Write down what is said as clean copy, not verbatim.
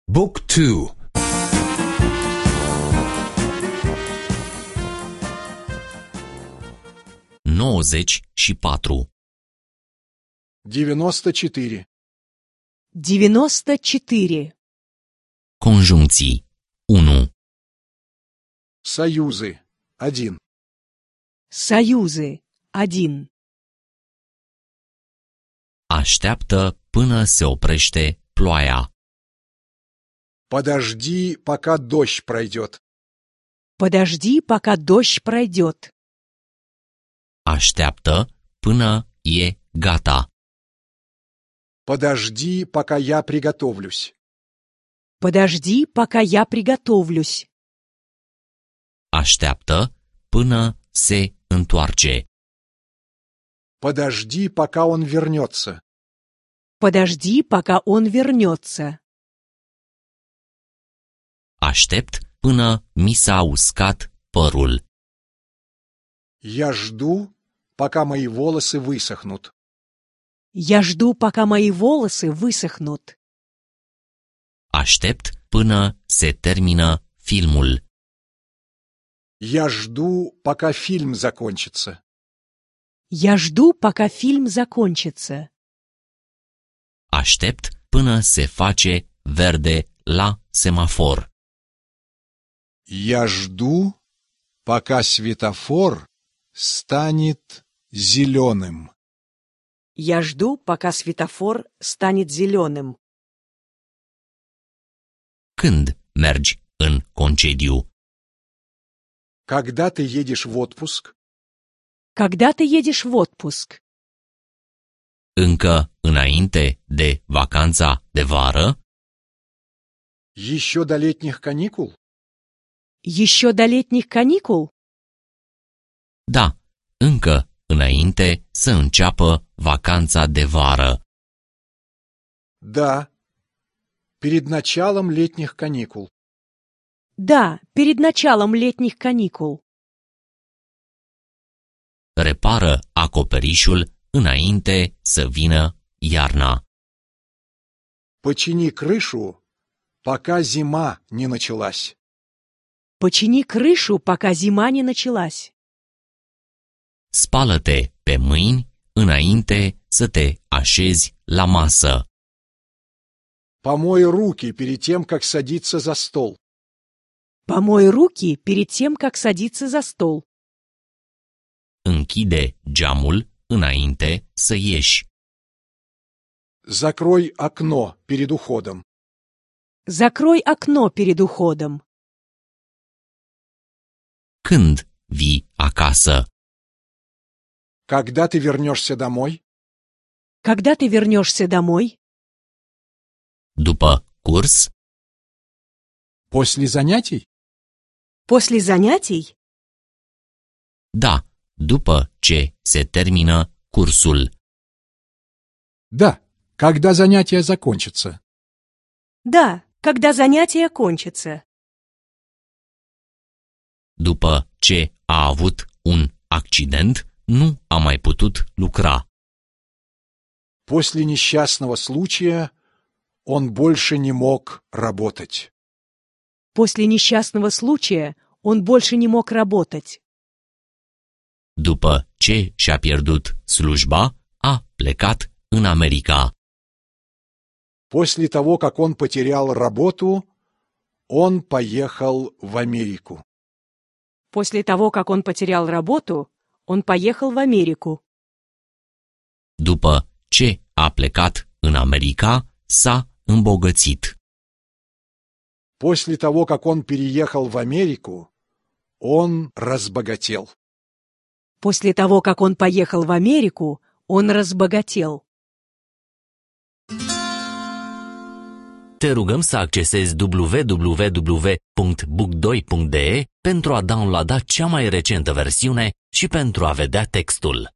Book 2. 94. 94. 94. Conjuncții 1. Союзы. 1. Союзы. 1. Așteaptă până se oprește ploaia. Подожди, пока дождь пройдет. Подожди, пока дождь пройдет. Așteaptă până e gata. Подожди, пока я приготовлюсь. Подожди, пока я приготовлюсь. Așteaptă până se întoarce. Подожди, пока он вернется. Подожди, пока он вернется. Aștept până mi s-a uscat părul. Я жду, пока мои волосы высохнут. Я жду, пока мои волосы высохнут. Aștept până se termină filmul. Я жду, пока фильм закончится. Я жду, пока фильм закончится. Aștept până se face verde la semafor. Я жду, пока светофор станет зеленым. Я жду, пока светофор станет зеленым. Când mergi în concediu? Когда ты едешь в отпуск? Когда ты едешь в отпуск? Încă înainte de vacanța de vară? Еще до летних каникул? Еще до летних каникул? Da, încă înainte să înceapă vacanța de vară. Да, перед началом летних каникул. Да, перед началом летних каникул. Repară acoperișul înainte să vină iarna. Почини крышу, пока зима не началась. Почини крышу, пока зима не началась. Spală-te pe mâini înainte să te așezi la masă. Помой руки перед тем, как садиться за стол. Помой руки перед тем, как садиться за стол. Închide geamul înainte să ieși. Закрой окно перед уходом. Закрой окно перед уходом. Când vii acasă? Когда ты вернешься домой? Когда ты вернешься домой? După curs? После занятий? После занятий? Da, după ce se termină cursul. Да, когда занятия закончатся. Да, когда занятия кончатся. După ce a avut un accident, nu a mai putut lucra. После несчастного случая он больше не мог работать. После несчастного случая он больше не мог работать. După ce și-a pierdut slujba, a plecat în America. После того, как он потерял работу, он poехал в Америку. После того, как он потерял работу, он поехал в Америку. După ce a plecat în America, s-a îmbogățit. После того, как он переехал в Америку, он разбогател. После того, как он поехал в Америку, он разбогател. Te rugăm să accesezi www.book2.de pentru a downloada cea mai recentă versiune și pentru a vedea textul.